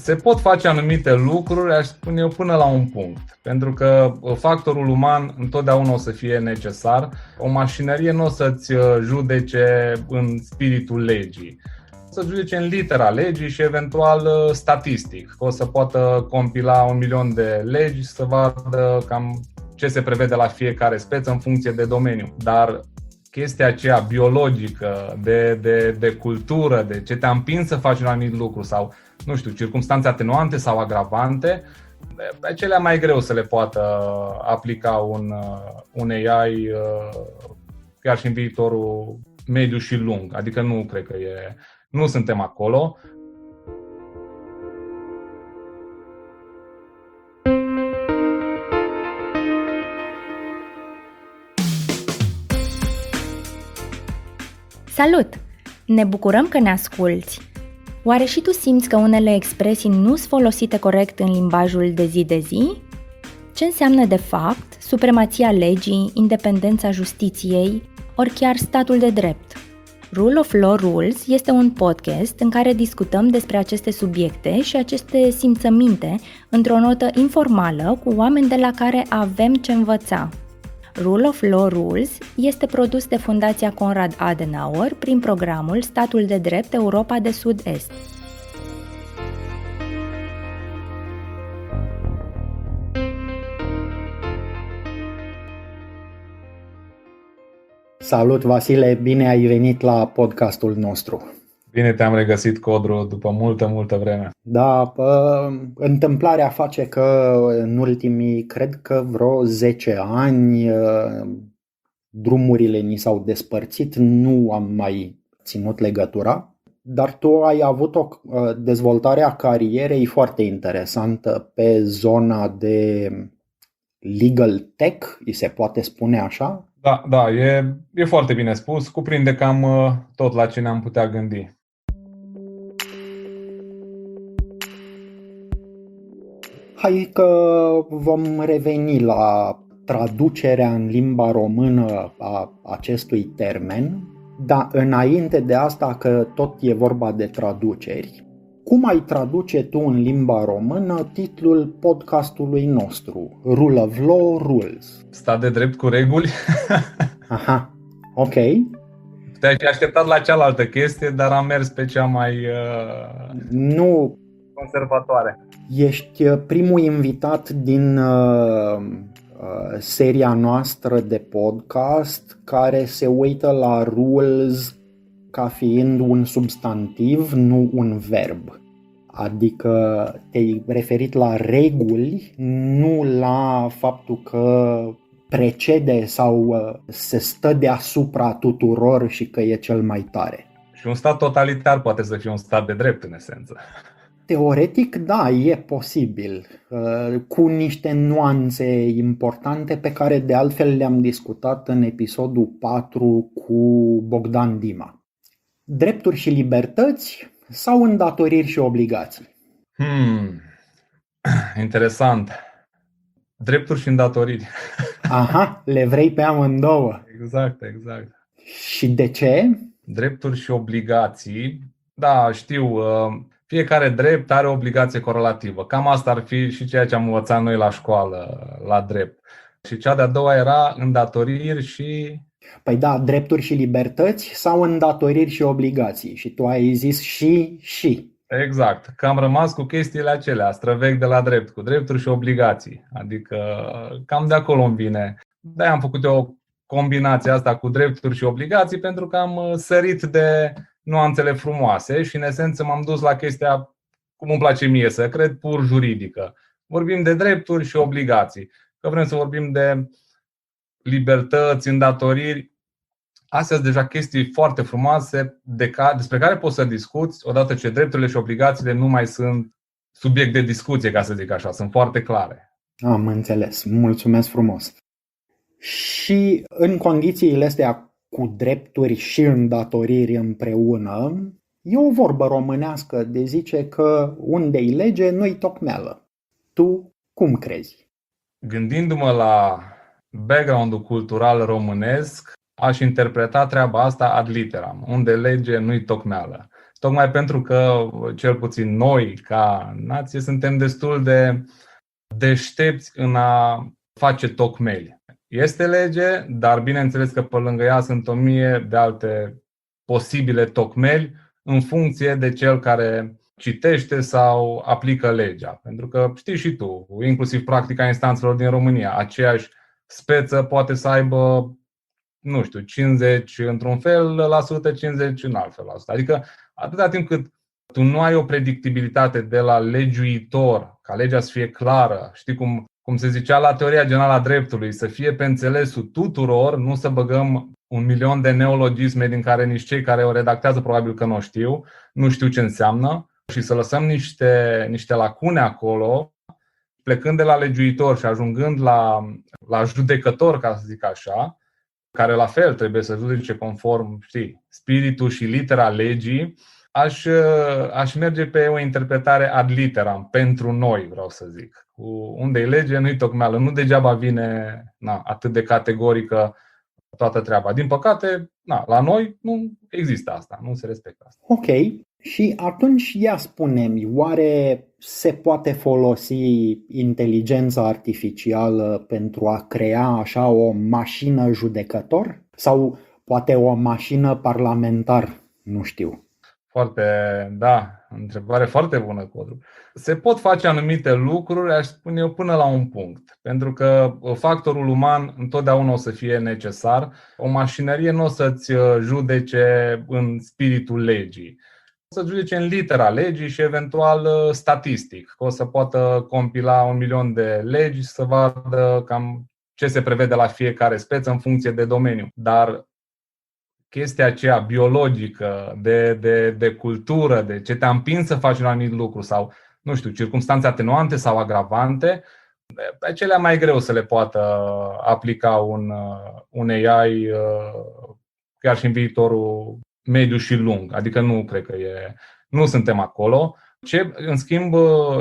Se pot face anumite lucruri, aș spune eu, până la un punct. Pentru că factorul uman întotdeauna o să fie necesar. O mașinărie nu o să-ți judece în spiritul legii. Să judece în litera legii și eventual statistic. O să poată compila 1.000.000 de legi să vadă cam ce se prevede la fiecare speță în funcție de domeniu. Dar chestia aceea biologică, de cultură, de ce te-a împins să faci un anumit lucru sau, nu știu, circumstanțe atenuante sau agravante, acelea mai greu să le poată aplica un AI chiar și în viitorul mediu și lung. Adică nu cred că nu suntem acolo. Salut! Ne bucurăm că ne asculți! Oare și tu simți că unele expresii nu sunt folosite corect în limbajul de zi de zi? Ce înseamnă de fapt supremația legii, independența justiției, ori chiar statul de drept? Rule of Law Rules este un podcast în care discutăm despre aceste subiecte și aceste simțăminte într-o notă informală cu oameni de la care avem ce învăța. Rule of Law Rules este produs de Fundația Konrad Adenauer prin programul Statul de Drept Europa de Sud-Est. Salut, Vasile, bine ai venit la podcastul nostru. Bine te-am regăsit, Codru, după multă vreme. Da, întâmplarea face că în ultimii, cred că vreo 10 ani, drumurile ni s-au despărțit, nu am mai ținut legătura, dar tu ai avut o dezvoltare a carierei foarte interesantă pe zona de legal tech, îi se poate spune așa? Da, e foarte bine spus, cuprinde cam tot la ce ne-am putea gândi. Hai că vom reveni la traducerea în limba română a acestui termen, dar înainte de asta, că tot e vorba de traduceri, cum ai traduce tu în limba română titlul podcastului nostru, Rule of Law Rules? Stat de drept cu reguli? Aha, ok. Te-ai așteptat la cealaltă chestie, dar am mers pe cea mai nu conservatoare. Ești primul invitat din seria noastră de podcast care se uită la rules ca fiind un substantiv, nu un verb. Adică te-ai referit la reguli, nu la faptul că precede sau se stă deasupra tuturor și că e cel mai tare. Și un stat totalitar poate să fie un stat de drept, în esență. Teoretic, da, e posibil, cu niște nuanțe importante pe care de altfel le-am discutat în episodul 4 cu Bogdan Dima. Drepturi și libertăți sau îndatoriri și obligații? Interesant. Drepturi și îndatoriri. Aha, le vrei pe amândouă. Exact. Și de ce? Drepturi și obligații. Da, știu, fiecare drept are o obligație corelativă. Cam asta ar fi și ceea ce am învățat noi la școală, la drept. Și cea de-a doua era îndatoriri și... Păi da, drepturi și libertăți sau îndatoriri și obligații. Și tu ai zis și. Exact, că am rămas cu chestiile acelea, străvechi de la drept, cu drepturi și obligații. Adică cam de acolo îmi vine. De-aia am făcut o combinație asta cu drepturi și obligații, pentru că am sărit de nuanțele frumoase și în esență m-am dus la chestia, cum îmi place mie să cred, pur juridică. Vorbim de drepturi și obligații. Că vrem să vorbim de libertăți, îndatoriri. Astea sunt deja chestii foarte frumoase despre care poți să discuți odată ce drepturile și obligațiile nu mai sunt subiect de discuție, ca să zic așa, sunt foarte clare. Am înțeles, mulțumesc frumos. Și în condițiile astea cu drepturi și îndatoriri împreună, e o vorbă românească de zice că unde-i lege, nu-i tocmeală. Tu cum crezi? Gândindu-mă la background-ul cultural românesc, aș interpreta treaba asta ad literam. Unde lege, nu-i tocmeală. tocmai pentru că, cel puțin noi, ca nație, suntem destul de deștepți în a face tocmeli. Este lege, dar bineînțeles că pe lângă ea sunt 1000 de alte posibile tocmeli în funcție de cel care citește sau aplică legea. Pentru că știi și tu, inclusiv practica instanțelor din România, aceeași speță poate să aibă, 50 într-un fel la sută, 50 în alt fel la sută. Adică atâta timp cât tu nu ai o predictibilitate de la legiuitor, ca legea să fie clară, știi cum se zicea la teoria generală a dreptului, să fie pe înțelesul tuturor, nu să băgăm 1.000.000 de neologisme din care nici cei care o redactează probabil că nu știu ce înseamnă și să lăsăm niște lacune acolo, plecând de la legiuitor și ajungând la judecător, ca să zic așa, care la fel trebuie să judece conform, spiritul și litera legii, aș merge pe o interpretare ad literam, pentru noi, vreau să zic. Unde e lege, nu-i tocmeală. Nu degeaba vine atât de categorică toată treaba. Din păcate, la noi nu există asta, nu se respectă asta. Ok. Și atunci ia spune-mi, oare se poate folosi inteligența artificială pentru a crea așa o mașină judecător? Sau poate o mașină parlamentar? Nu știu. Întrebare foarte bună, Codru. Se pot face anumite lucruri, aș spune eu, până la un punct. Pentru că factorul uman întotdeauna o să fie necesar. O mașinărie nu o să-ți judece în spiritul legii. O să judece în litera legii și eventual statistic. O să poată compila 1.000.000 de legi să vadă cam ce se prevede la fiecare speță în funcție de domeniu. Dar chestia aceea biologică, de cultură, de ce te-a împins să faci un anumit lucru sau, circumstanțe atenuante sau agravante, pe acelea mai greu să le poată aplica un AI chiar și în viitorul mediu și lung. Adică nu cred că nu suntem acolo. În schimb,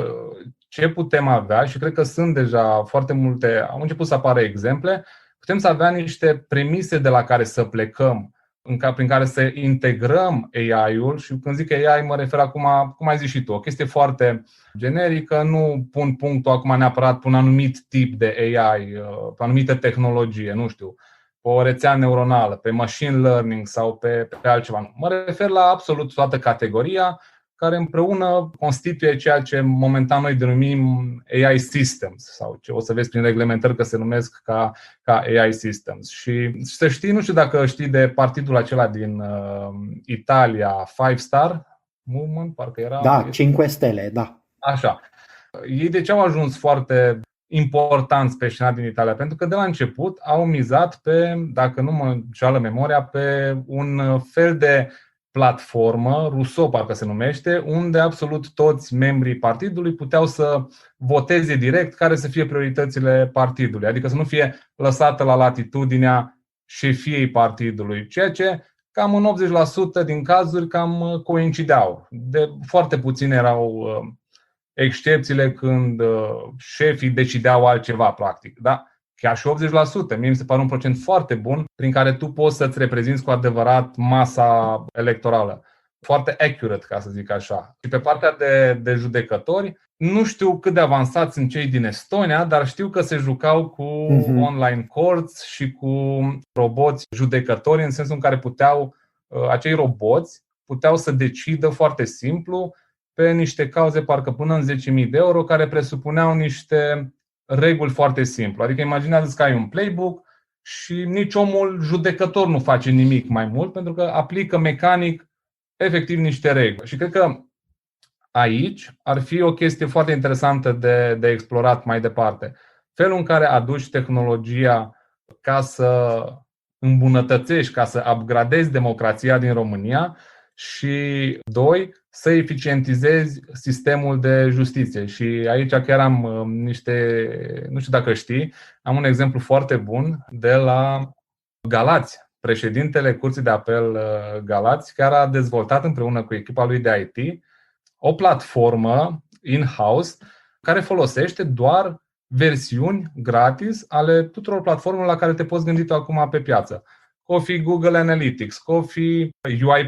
ce putem avea, și cred că sunt deja foarte multe, au început să apară exemple, putem să avea niște premise de la care să plecăm, prin care să integrăm AI-ul. Și când zic AI mă refer acum, cum ai zis și tu, o chestie foarte generică, nu pun punctul acum neapărat pe un anumit tip de AI, pe o anumită tehnologie, pe o rețea neuronală, pe machine learning sau pe altceva. Mă refer la absolut toată categoria care împreună constituie ceea ce momentan noi denumim AI systems sau ce o să vezi prin reglementări că se numesc ca AI systems. Și să știi, nu știu dacă știi de partidul acela din Italia, Five Star Movement, parcă era. Da, 5 stele, da. Așa. Ei de ce au ajuns foarte importanți pe scenă din Italia? Pentru că de la început au mizat pe, dacă nu mă înșală memoria, pe un fel de platformă, Rousseau parcă se numește, unde absolut toți membrii partidului puteau să voteze direct care să fie prioritățile partidului, adică să nu fie lăsată la latitudinea șefiei partidului, ceea ce cam în 80% din cazuri cam coincideau. De foarte puține erau excepțiile când șefii decideau altceva practic, da? Chiar și 80%, mie mi se pare un procent foarte bun prin care tu poți să-ți reprezinți cu adevărat masa electorală. Foarte accurate, ca să zic așa. Și pe partea de judecători, nu știu cât de avansați sunt cei din Estonia, dar știu că se jucau cu online courts și cu roboți judecători, în sensul în care acei roboți puteau să decidă foarte simplu pe niște cauze parcă până în 10.000 de euro, care presupuneau niște reguli foarte simple. Adică imaginează că ai un playbook și nici omul judecător nu face nimic mai mult, pentru că aplică mecanic efectiv niște reguli. Și cred că aici ar fi o chestie foarte interesantă de explorat mai departe. Felul în care aduci tehnologia ca să îmbunătățești, ca să upgradezi democrația din România și, doi, să eficientizezi sistemul de justiție. Și aici chiar am nu știu dacă știi, am un exemplu foarte bun de la Galați. Președintele Curții de Apel Galați chiar a dezvoltat împreună cu echipa lui de IT o platformă in-house care folosește doar versiuni gratis ale tuturor platformelor la care te poți gândi tu acum pe piață. Că o fi Google Analytics, că o fi UiPath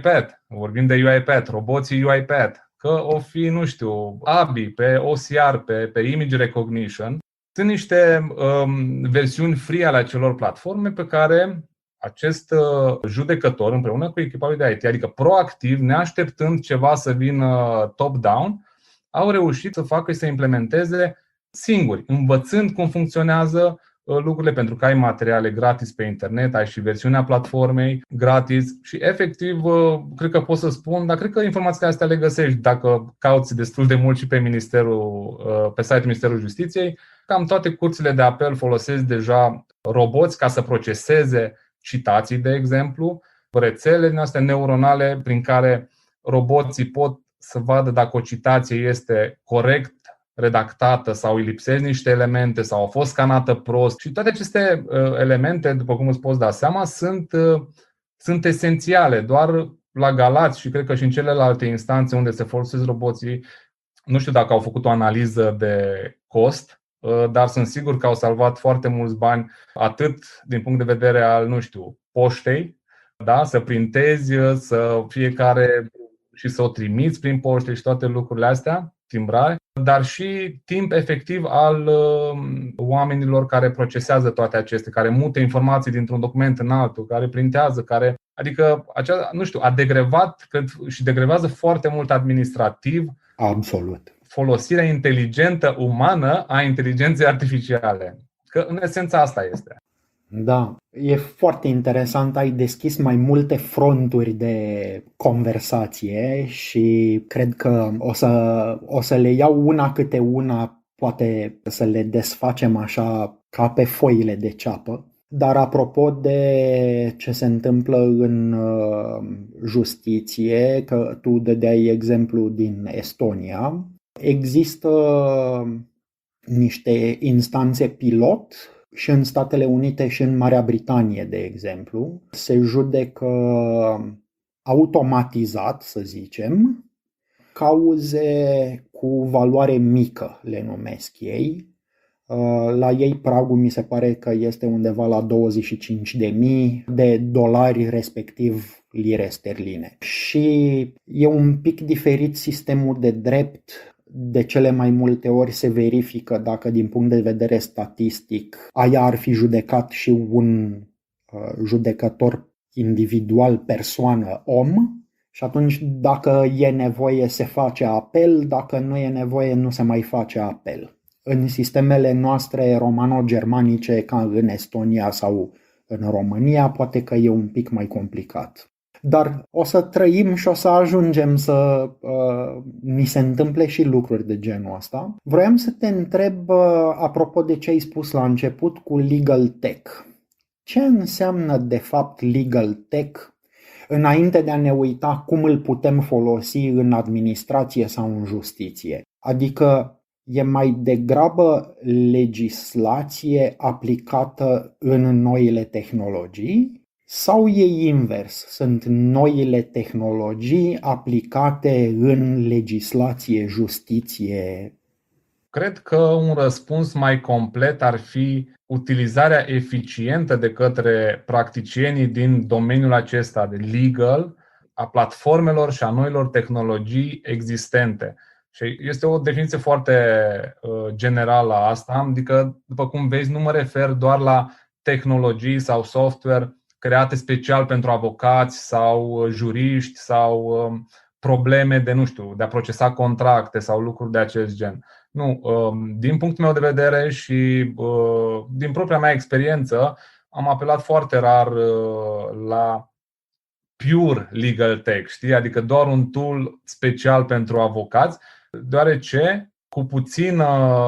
vorbim de UiPath, roboții UiPath, că o fi, nu știu, ABI, pe OCR, pe Image Recognition. Sunt niște versiuni free ale acelor platforme pe care acest judecător împreună cu echipa lui de IT, adică proactiv, neașteptând ceva să vină top-down, au reușit să facă și să implementeze singuri, învățând cum funcționează lucrurile, pentru că ai materiale gratis pe internet, ai și versiunea platformei gratis și efectiv, cred că pot să spun, dar cred că informațiile astea le găsești dacă cauți destul de mult și pe pe site-ul Ministerului Justiției. Cam toate curțile de apel folosesc deja roboți ca să proceseze citații, de exemplu, rețele din astea neuronale prin care roboții pot să vadă dacă o citație este corect redactată sau îi lipsesc niște elemente sau a fost scanată prost. Și toate aceste elemente, după cum îți poți da seama, sunt esențiale. Doar la Galați și cred că și în celelalte instanțe unde se folosesc roboții, nu știu dacă au făcut o analiză de cost, dar sunt sigur că au salvat foarte mulți bani, atât din punct de vedere al, nu știu, poștei, da? Să printezi, să fiecare și să o trimiți prin poște și toate lucrurile astea, timbrare, dar și timp efectiv al oamenilor care procesează toate acestea, care mută informații dintr-un document în altul, care printează, adică nu știu, a degrevat, cred, și degrevează foarte mult administrativ. Absolut. Folosirea inteligentă umană a inteligenței artificiale. Că în esență asta este. Da, e foarte interesant, ai deschis mai multe fronturi de conversație și cred că o să le iau una câte una, poate să le desfacem așa ca pe foile de ceapă. Dar apropo de ce se întâmplă în justiție, că tu dădeai exemplu din Estonia, există niște instanțe pilot și în Statele Unite și în Marea Britanie, de exemplu. Se judecă automatizat, să zicem, cauze cu valoare mică, le numesc ei. La ei pragul mi se pare că este undeva la $25.000, respectiv lire sterline. Și e un pic diferit sistemul de drept. De cele mai multe ori se verifică dacă din punct de vedere statistic aia ar fi judecat și un judecător individual, persoană, om, și atunci dacă e nevoie se face apel, dacă nu e nevoie nu se mai face apel. În sistemele noastre romano-germanice, ca în Estonia sau în România, poate că e un pic mai complicat. Dar o să trăim și o să ajungem să ni se întâmple și lucruri de genul ăsta. Vroiam să te întreb, apropo de ce ai spus la început cu legal tech. Ce înseamnă de fapt legal tech, înainte de a ne uita cum îl putem folosi în administrație sau în justiție? Adică e mai degrabă legislație aplicată în noile tehnologii? Sau e invers? Sunt noile tehnologii aplicate în legislație, justiție? Cred că un răspuns mai complet ar fi utilizarea eficientă de către practicienii din domeniul acesta de legal a platformelor și a noilor tehnologii existente. Și este o definiție foarte generală a asta, adică, după cum vezi, nu mă refer doar la tehnologii sau software create special pentru avocați sau juriști sau probleme de, nu știu, de a procesa contracte sau lucruri de acest gen. Nu, din punctul meu de vedere și din propria mea experiență, am apelat foarte rar la pure legal tech, știi? Adică doar un tool special pentru avocați, deoarece cu puțină,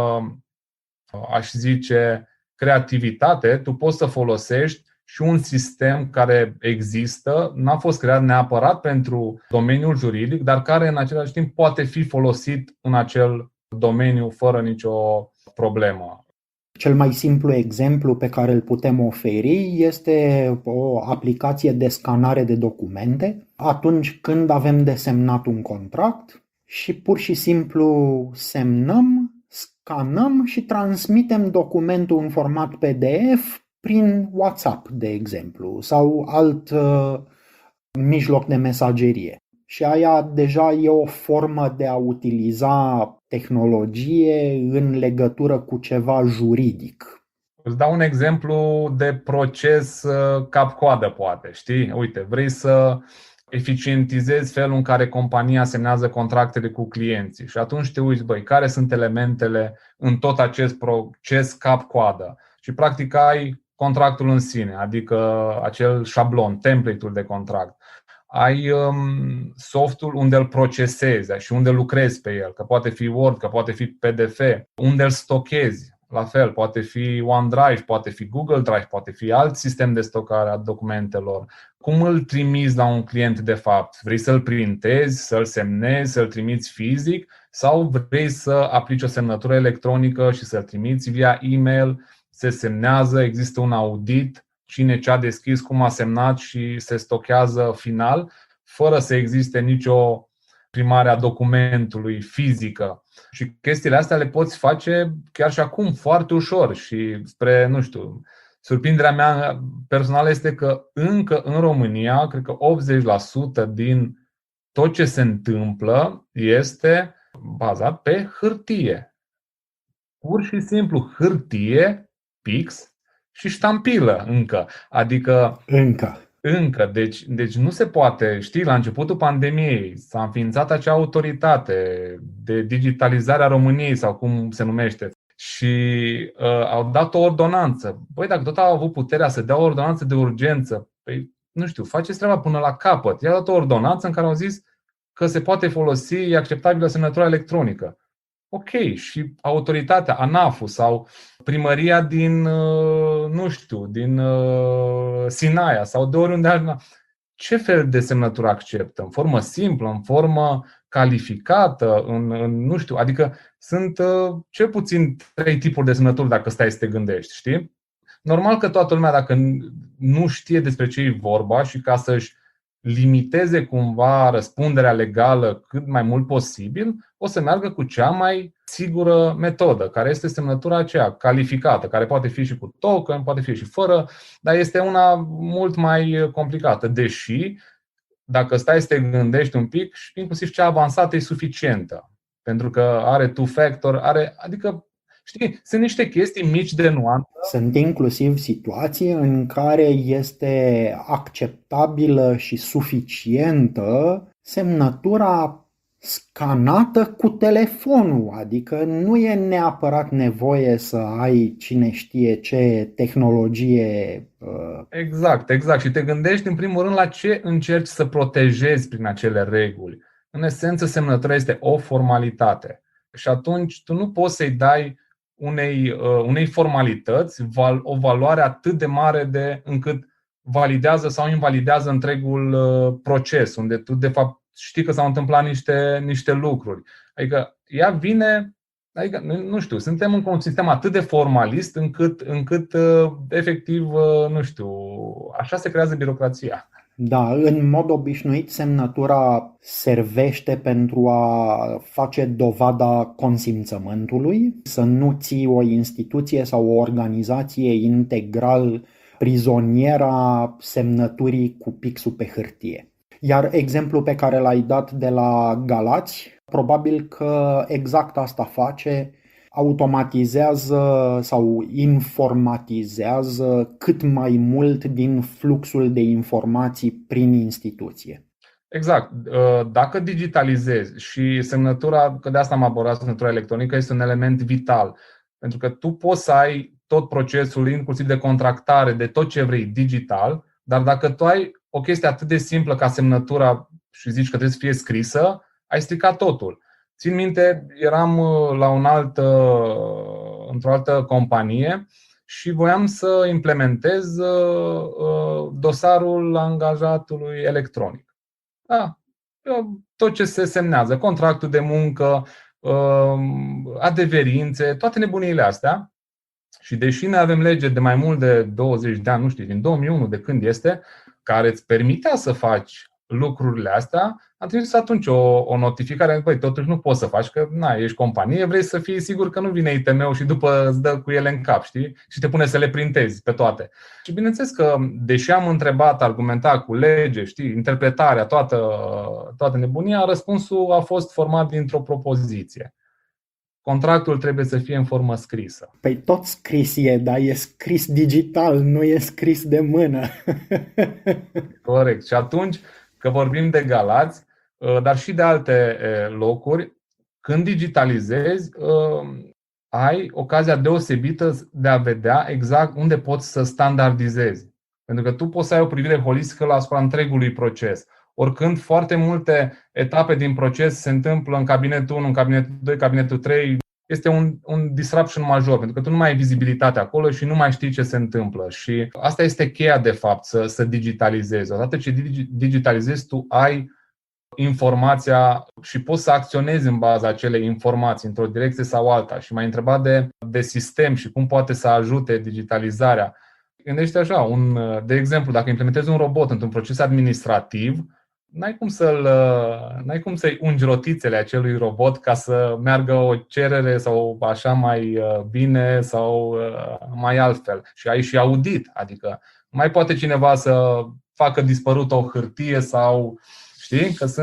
aș zice, creativitate, tu poți să folosești și un sistem care există, n-a fost creat neapărat pentru domeniul juridic, dar care în același timp poate fi folosit în acel domeniu fără nicio problemă. Cel mai simplu exemplu pe care îl putem oferi este o aplicație de scanare de documente atunci când avem de semnat un contract și pur și simplu semnăm, scanăm și transmitem documentul în format PDF prin WhatsApp, de exemplu, sau alt mijloc de mesagerie. și aia deja e o formă de a utiliza tehnologie în legătură cu ceva juridic. Îți dau un exemplu de proces cap-coadă, poate, știi? Uite, vrei să eficientizezi felul în care compania semnează contractele cu clienții și atunci te uiți, băi, care sunt elementele în tot acest proces cap-coadă și practic ai contractul în sine, adică acel șablon, template-ul de contract. Ai softul unde îl procesezi și unde lucrezi pe el, că poate fi Word, că poate fi PDF, unde îl stochezi. La fel, poate fi OneDrive, poate fi Google Drive, poate fi alt sistem de stocare a documentelor. Cum îl trimiți la un client de fapt? Vrei să-l printezi, să-l semnezi, să-l trimiți fizic sau vrei să aplici o semnătură electronică și să-l trimiți via e-mail, se semnează, există un audit, cine ce-a deschis, cum a semnat și se stochează final, fără să existe nicio primare a documentului fizică. Și chestiile astea le poți face chiar și acum foarte ușor și spre, nu știu, surprinderea mea personală este că încă în România, cred că 80% din tot ce se întâmplă este bazat pe hârtie. Pur și simplu hârtie, pix și ștampilă încă. Adică Încă, deci nu se poate, știi, la începutul pandemiei s-a înființat acea autoritate de digitalizare a României sau cum se numește și au dat o ordonanță. Băi, dacă tot au avut puterea să dea o ordonanță de urgență, păi, nu știu, faceți treaba până la capăt. I-a dat o ordonanță în care au zis că se poate folosi, e acceptabilă semnătura electronică. Ok, și autoritatea, ANAF-ul sau primăria din, nu știu, din Sinaia sau de oriunde, ce fel de semnătură acceptă? În formă simplă, în formă calificată, nu știu, adică sunt cel puțin 3 tipuri de semnături dacă stai să te gândești, știi? Normal că toată lumea, dacă nu știe despre ce e vorba și ca să-și limiteze cumva răspunderea legală cât mai mult posibil, o să meargă cu cea mai sigură metodă, care este semnătura aceea calificată, care poate fi și cu token, poate fi și fără, dar este una mult mai complicată. Deși, dacă stai să te gândești un pic, și inclusiv cea avansată e suficientă, pentru că are two-factor, adică știi, sunt niște chestii mici de nuanță. Sunt inclusiv situații în care este acceptabilă și suficientă semnătura scanată cu telefonul, adică nu e neapărat nevoie să ai cine știe ce tehnologie. Exact. Și te gândești în primul rând la ce încerci să protejezi prin acele reguli. În esență, semnătura este o formalitate și atunci tu nu poți să-i dai unei formalități o valoare atât de mare încât validează sau invalidează întregul proces, unde tu de fapt știi că s-au întâmplat niște lucruri. Adică ea vine, adică nu știu, suntem în un sistem atât de formalist încât efectiv, nu știu, așa se creează birocrația. Da, în mod obișnuit semnătura servește pentru a face dovada consimțământului, să nu ții o instituție sau o organizație integral prizoniera semnăturii cu pixul pe hârtie. Iar exemplul pe care l-ai dat de la Galați, probabil că exact asta face, automatizează sau informatizează cât mai mult din fluxul de informații prin instituție. Exact. Dacă digitalizezi și semnătura, că de asta am abordat semnătura electronică, este un element vital. Pentru că tu poți să ai tot procesul, inclusiv de contractare, de tot ce vrei digital, dar dacă tu ai o chestie atât de simplă ca semnătura și zici că trebuie să fie scrisă, ai stricat totul. Țin minte, eram într-o altă companie și voiam să implementez dosarul angajatului electronic. Da, tot ce se semnează, contractul de muncă, adeverințe, toate nebuniile astea. Și deși noi avem lege de mai mult de 20 de ani, nu știu, din 2001, de când este, care îți permitea să faci lucrurile astea, am trimis atunci o notificare, băi, totuși nu poți să faci, că ești companie, vrei să fii sigur că nu vine ITM-ul și după îți dă cu ele în cap, știi? Și te pune să le printezi pe toate. Și bineînțeles că, deși am întrebat, argumentat cu lege, știi, interpretarea, toată nebunia, răspunsul a fost format dintr-o propoziție. Contractul trebuie să fie în formă scrisă. Păi tot scris e, dar e scris digital, nu e scris de mână. Corect. Și atunci, că vorbim de Galați, dar și de alte locuri, când digitalizezi, ai ocazia deosebită de a vedea exact unde poți să standardizezi. Pentru că tu poți să ai o privire holistică asupra întregului proces. Oricând foarte multe etape din proces se întâmplă în cabinetul 1, în cabinetul 2, cabinetul 3, este un disruption major, pentru că tu nu mai ai vizibilitate acolo și nu mai știi ce se întâmplă. Și asta este cheia, de fapt, să digitalizezi. Odată ce digitalizezi, tu ai informația și poți să acționezi în baza acelei informații într-o direcție sau alta. Și m-ai întrebat de sistem și cum poate să ajute digitalizarea. Gândește așa, de exemplu, dacă implementezi un robot într-un proces administrativ, n-ai cum să-i ungi rotițele acelui robot ca să meargă o cerere sau așa mai bine sau mai altfel. Și ai și audit, adică mai poate cineva să facă dispărută o hârtie sau, știi, că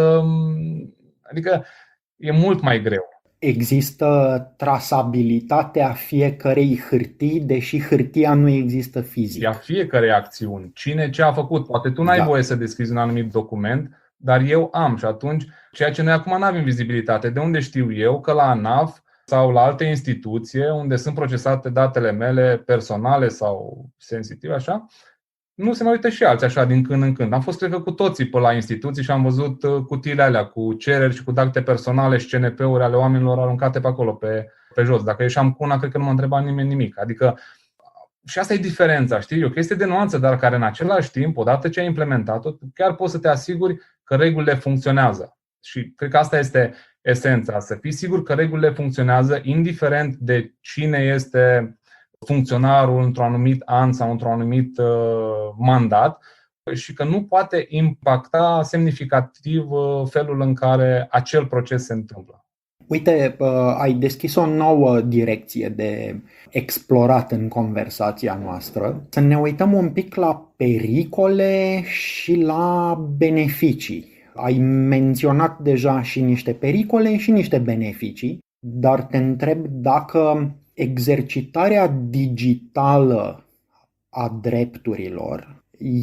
adică e mult mai greu. Există trasabilitatea fiecărei hârtii, deși hârtia nu există fizic. A fiecărei acțiuni. Cine ce a făcut. Poate tu n-ai voie să deschizi un anumit document, dar eu am. Și atunci, ceea ce noi acum nu avem vizibilitate. De unde știu eu că la ANAF sau la alte instituție unde sunt procesate datele mele personale sau sensitive, așa, nu se mai uită și alții așa din când în când. Am fost, cred că, cu toții pe la instituții și am văzut cutiile alea cu cereri și cu date personale și CNP-uri ale oamenilor aruncate pe acolo, pe jos. Dacă ieșeam cu una, cred că nu mă întreba nimeni nimic. Adică, și asta e diferența, știi? E o chestie de nuanță, dar care în același timp, odată ce ai implementat-o, chiar poți să te asiguri că regulile funcționează. Și cred că asta este esența, să fii sigur că regulile funcționează, indiferent de cine este funcționarul într-un anumit an sau într-un anumit mandat și că nu poate impacta semnificativ felul în care acel proces se întâmplă. Uite, ai deschis o nouă direcție de explorat în conversația noastră. Să ne uităm un pic la pericole și la beneficii. Ai menționat deja și niște pericole și niște beneficii, dar te întreb dacă exercitarea digitală a drepturilor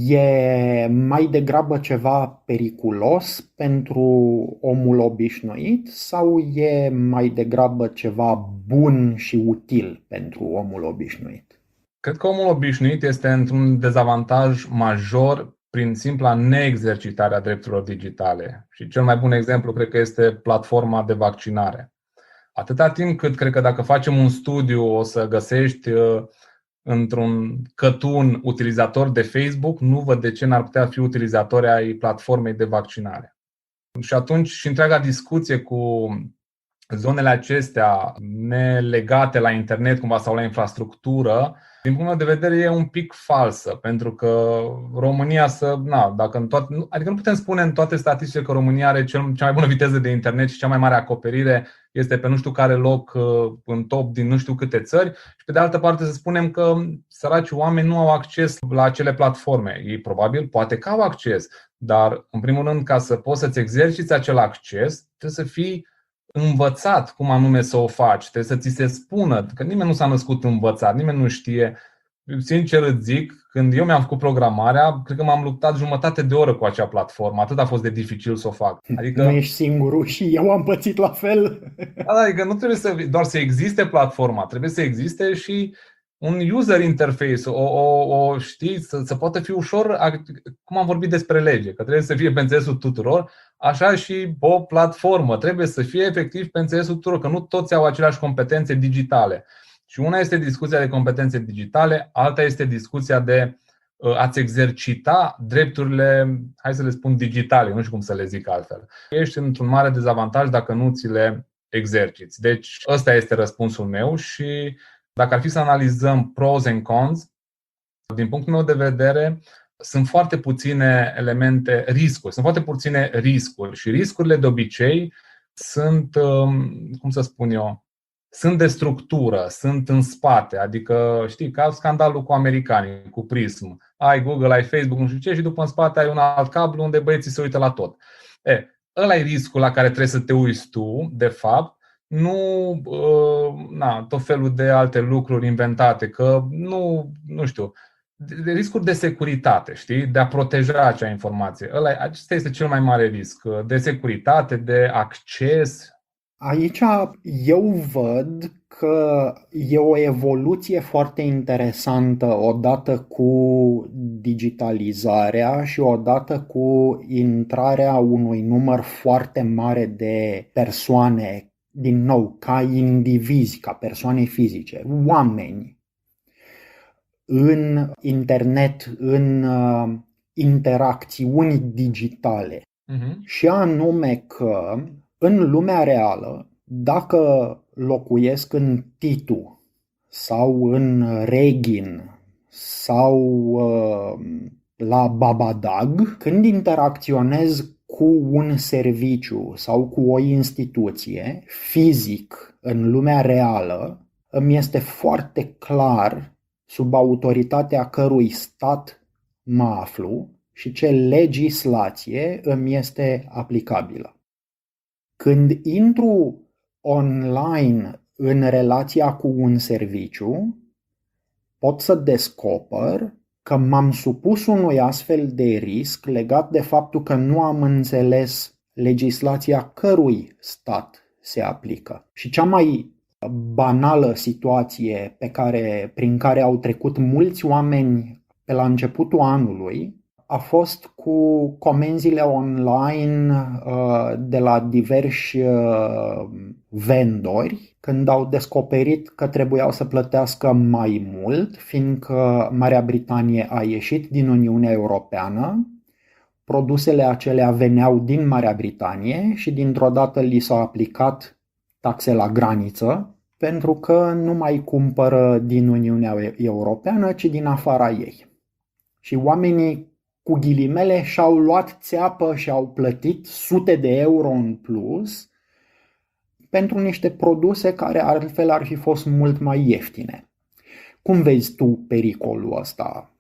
e mai degrabă ceva periculos pentru omul obișnuit sau e mai degrabă ceva bun și util pentru omul obișnuit? Cred că omul obișnuit este într-un dezavantaj major prin simpla neexercitare a drepturilor digitale. Și cel mai bun exemplu cred că este platforma de vaccinare. Atâta timp cât cred că dacă facem un studiu o să găsești într-un cătun utilizator de Facebook, nu văd de ce n-ar putea fi utilizatori ai platformei de vaccinare. Și atunci și întreaga discuție cu zonele acestea nelegate la internet cumva sau la infrastructură, din punctul meu de vedere e un pic falsă, pentru că România adică nu putem spune în toate statisticile că România are cea mai bună viteză de internet și cea mai mare acoperire, este pe nu știu care loc în top din nu știu câte țări și pe de altă parte să spunem că săracii oameni nu au acces la acele platforme. Ei probabil poate că au acces, dar în primul rând ca să poți să-ți exerciți acel acces trebuie să fii învățat cum anume să o faci, trebuie să ți se spună, că nimeni nu s-a născut învățat, nimeni nu știe. Sincer îți zic, când eu mi-am făcut programarea, cred că m-am luptat jumătate de oră cu acea platformă, atât a fost de dificil să o fac. Adică nu ești singurul și eu am pățit la fel. Adică nu trebuie doar să existe platforma, trebuie să existe și un user interface, știi, să poată fi ușor, cum am vorbit despre lege, că trebuie să fie pe înțelesul tuturor, așa și o platformă trebuie să fie efectiv pe înțelesul tuturor, că nu toți au aceleași competențe digitale. Și una este discuția de competențe digitale, alta este discuția de a-ți exercita drepturile, hai să le spun, digitale, nu știu cum să le zic altfel. Ești într-un mare dezavantaj dacă nu ți le exerciți. Deci ăsta este răspunsul meu și dacă ar fi să analizăm pros and cons, din punctul meu de vedere, sunt foarte puține elemente, riscuri, sunt foarte puține riscuri și riscurile de obicei sunt, cum să spun eu, sunt de structură, sunt în spate, adică știi, ca scandalul cu americanii, cu Prism. Ai Google, ai Facebook, nu știu ce și după în spate ai un alt cablu unde băieții se uită la tot. Ăla e riscul la care trebuie să te uiți tu, de fapt, nu tot felul de alte lucruri inventate, că nu știu, de riscuri de securitate, știi? De a proteja acea informație. Acesta este cel mai mare risc, de securitate, de acces. Aici eu văd că e o evoluție foarte interesantă odată cu digitalizarea și odată cu intrarea unui număr foarte mare de persoane, din nou, ca indivizi, ca persoane fizice, oameni, în internet, în interacțiuni digitale. Și anume că în lumea reală, dacă locuiesc în Titu sau în Reghin sau la Babadag, când interacționez cu un serviciu sau cu o instituție fizic în lumea reală, îmi este foarte clar sub autoritatea cărui stat mă aflu și ce legislație îmi este aplicabilă. Când intru online în relația cu un serviciu, pot să descoper că m-am supus unui astfel de risc legat de faptul că nu am înțeles legislația cărui stat se aplică. Și cea mai banală situație prin care au trecut mulți oameni pe la începutul anului a fost cu comenzile online de la diversi vendori, când au descoperit că trebuiau să plătească mai mult, fiindcă Marea Britanie a ieșit din Uniunea Europeană, produsele acelea veneau din Marea Britanie și dintr-o dată li s-au aplicat taxe la graniță, pentru că nu mai cumpără din Uniunea Europeană, ci din afara ei. Și oamenii, cu ghilimele, și-au luat țeapă și au plătit sute de euro în plus pentru niște produse care altfel ar fi fost mult mai ieftine. Cum vezi tu pericolul ăsta?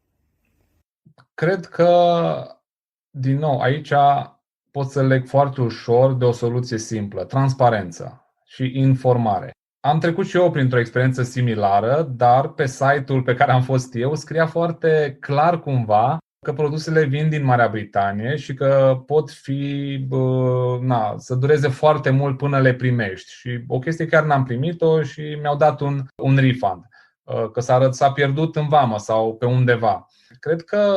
Cred că, din nou, aici pot să leg foarte ușor de o soluție simplă: transparență și informare. Am trecut și eu printr-o experiență similară, dar pe site-ul pe care am fost eu scria foarte clar cumva că produsele vin din Marea Britanie și că pot fi, să dureze foarte mult până le primești. Și o chestie chiar n-am primit-o și mi-au dat un refund, că s-a pierdut în vamă sau pe undeva. Cred că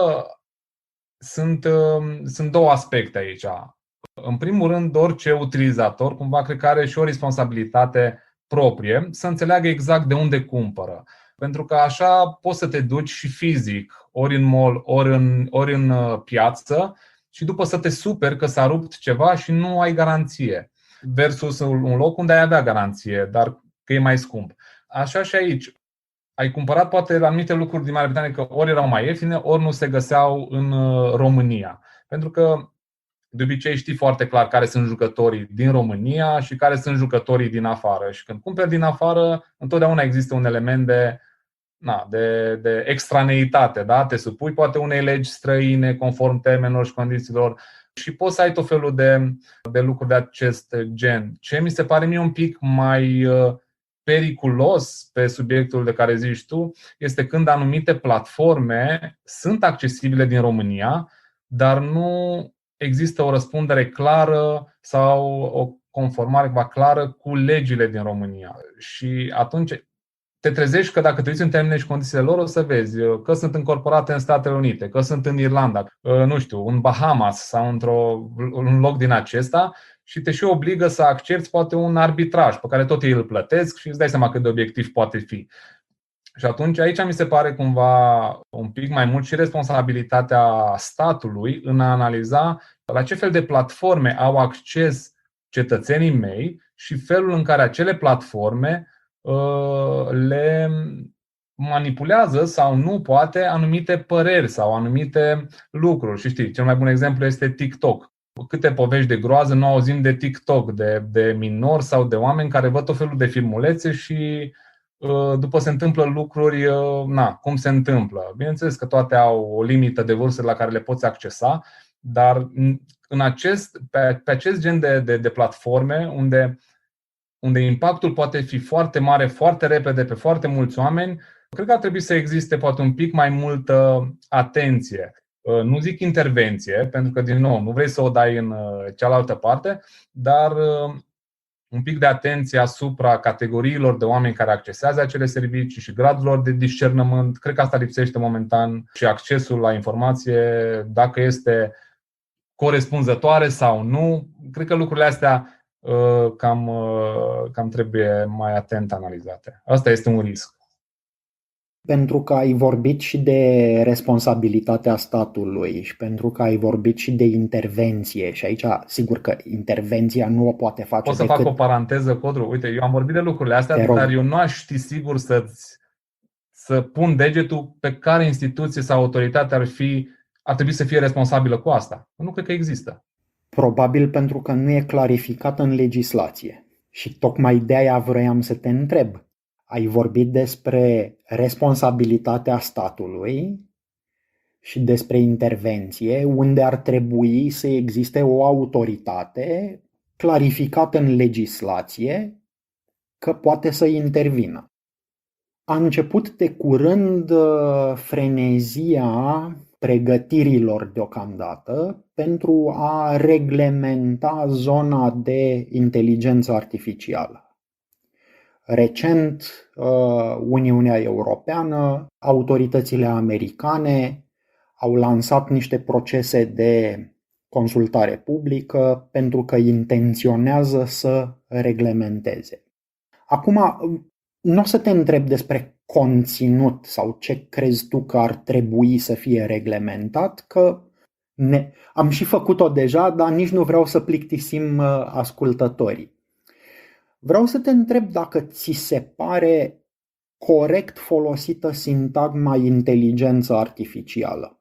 sunt două aspecte aici. În primul rând, orice utilizator cumva cred că are și o responsabilitate proprie să înțeleagă exact de unde cumpără. Pentru că așa poți să te duci și fizic, ori în mall, ori în piață, și după să te superi că s-a rupt ceva și nu ai garanție, versus un loc unde ai avea garanție, dar că e mai scump. Așa și aici. Ai cumpărat poate anumite lucruri din Marea Britanie că ori erau mai ieftine, ori nu se găseau în România. Pentru că de obicei știi foarte clar care sunt jucătorii din România și care sunt jucătorii din afară. Și când cumperi din afară, întotdeauna există un element de extraneitate. Da? Te supui poate unei legi străine conform termenilor și condițiilor și poți să ai tot felul de lucruri de acest gen. Ce mi se pare mie un pic mai periculos pe subiectul de care zici tu este când anumite platforme sunt accesibile din România, dar nu există o răspundere clară sau o conformare clară cu legile din România. Și atunci te trezești că dacă te uiți în termeni și condițiile lor, o să vezi că sunt încorporate în Statele Unite, că sunt în Irlanda, nu știu, în Bahamas sau într-un loc din acesta și te și obligă să accepti poate un arbitraj pe care tot ei îl plătesc și îți dai seama cât de obiectiv poate fi. Și atunci aici mi se pare cumva un pic mai mult și responsabilitatea statului în a analiza la ce fel de platforme au acces cetățenii mei și felul în care acele platforme manipulează sau nu poate anumite păreri sau anumite lucruri. Și știi, cel mai bun exemplu este TikTok. Câte povești de groază nu auzim de TikTok, de minori sau de oameni care văd tot felul de filmulețe și după se întâmplă lucruri, cum se întâmplă. Bineînțeles că toate au o limită de vârstă la care le poți accesa, dar pe acest gen de platforme unde impactul poate fi foarte mare, foarte repede pe foarte mulți oameni, cred că ar trebui să existe poate un pic mai multă atenție. Nu zic intervenție, pentru că, din nou, nu vrei să o dai în cealaltă parte, dar un pic de atenție asupra categoriilor de oameni care accesează acele servicii și gradurilor de discernământ. Cred că asta lipsește momentan și accesul la informație, dacă este corespunzătoare sau nu. Cred că lucrurile astea cam trebuie mai atent analizate. Asta este un risc. Pentru că ai vorbit și de responsabilitatea statului și pentru că ai vorbit și de intervenție și aici sigur că intervenția nu o poate face Pot să fac o paranteză, Codru? Uite, eu am vorbit de lucrurile astea, dar eu nu aș ști sigur să pun degetul pe care instituție sau autoritate ar trebui să fie responsabilă cu asta. Nu cred că există. Probabil pentru că nu e clarificat în legislație. Și tocmai de-aia vroiam să te întreb. Ai vorbit despre responsabilitatea statului și despre intervenție, unde ar trebui să existe o autoritate clarificată în legislație că poate să intervină. A început de curând frenezia pregătirilor deocamdată pentru a reglementa zona de inteligență artificială. Recent, Uniunea Europeană, autoritățile americane au lansat niște procese de consultare publică pentru că intenționează să reglementeze. Acum, nu o să te întreb despre conținut sau ce crezi tu că ar trebui să fie reglementat, că am și făcut-o deja, dar nici nu vreau să plictisim ascultătorii. Vreau să te întreb dacă ți se pare corect folosită sintagma inteligență artificială.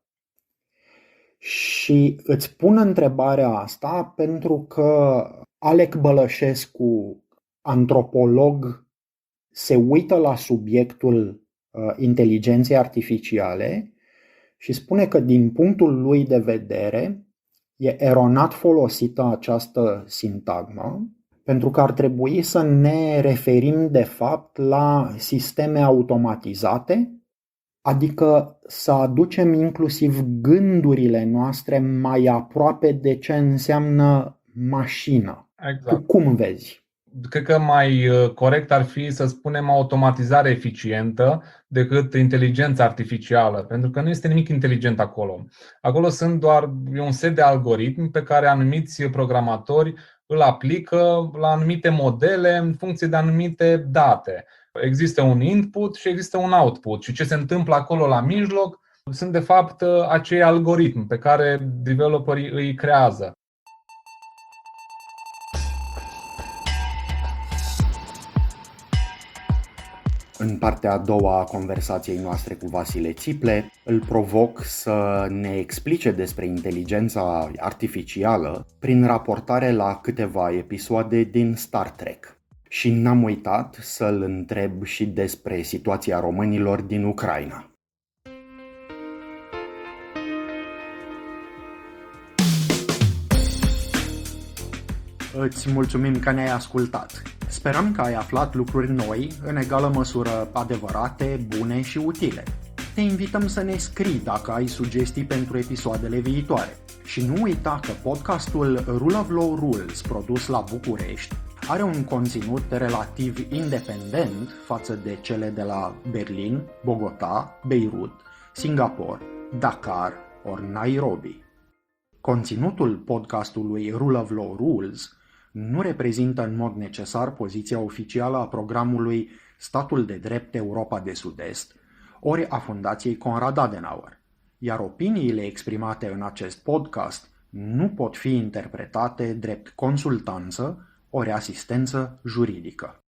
Și îți pun întrebarea asta pentru că Alec Bălășescu, antropolog, se uită la subiectul inteligenței artificiale și spune că din punctul lui de vedere e eronat folosită această sintagmă, pentru că ar trebui să ne referim de fapt la sisteme automatizate, adică să aducem inclusiv gândurile noastre mai aproape de ce înseamnă mașină. Exact. Tu cum vezi? Cred că mai corect ar fi să spunem automatizare eficientă decât inteligență artificială, pentru că nu este nimic inteligent acolo. Acolo sunt doar un set de algoritmi pe care anumiți programatori îl aplică la anumite modele în funcție de anumite date. Există un input și există un output și ce se întâmplă acolo la mijloc sunt de fapt acei algoritmi pe care developerii îi creează. În partea a doua a conversației noastre cu Vasile Țiple, îl provoc să ne explice despre inteligența artificială prin raportare la câteva episoade din Star Trek. Și n-am uitat să-l întreb și despre situația românilor din Ucraina. Îți mulțumim că ne-ai ascultat. Sperăm că ai aflat lucruri noi, în egală măsură adevărate, bune și utile. Te invităm să ne scrii dacă ai sugestii pentru episoadele viitoare. Și nu uita că podcastul Rule of Law Rules, produs la București, are un conținut relativ independent față de cele de la Berlin, Bogota, Beirut, Singapore, Dakar ori Nairobi. Conținutul podcastului Rule of Law Rules nu reprezintă în mod necesar poziția oficială a programului Statul de Drept Europa de Sud-Est, ori a Fundației Konrad Adenauer, iar opiniile exprimate în acest podcast nu pot fi interpretate drept consultanță ori asistență juridică.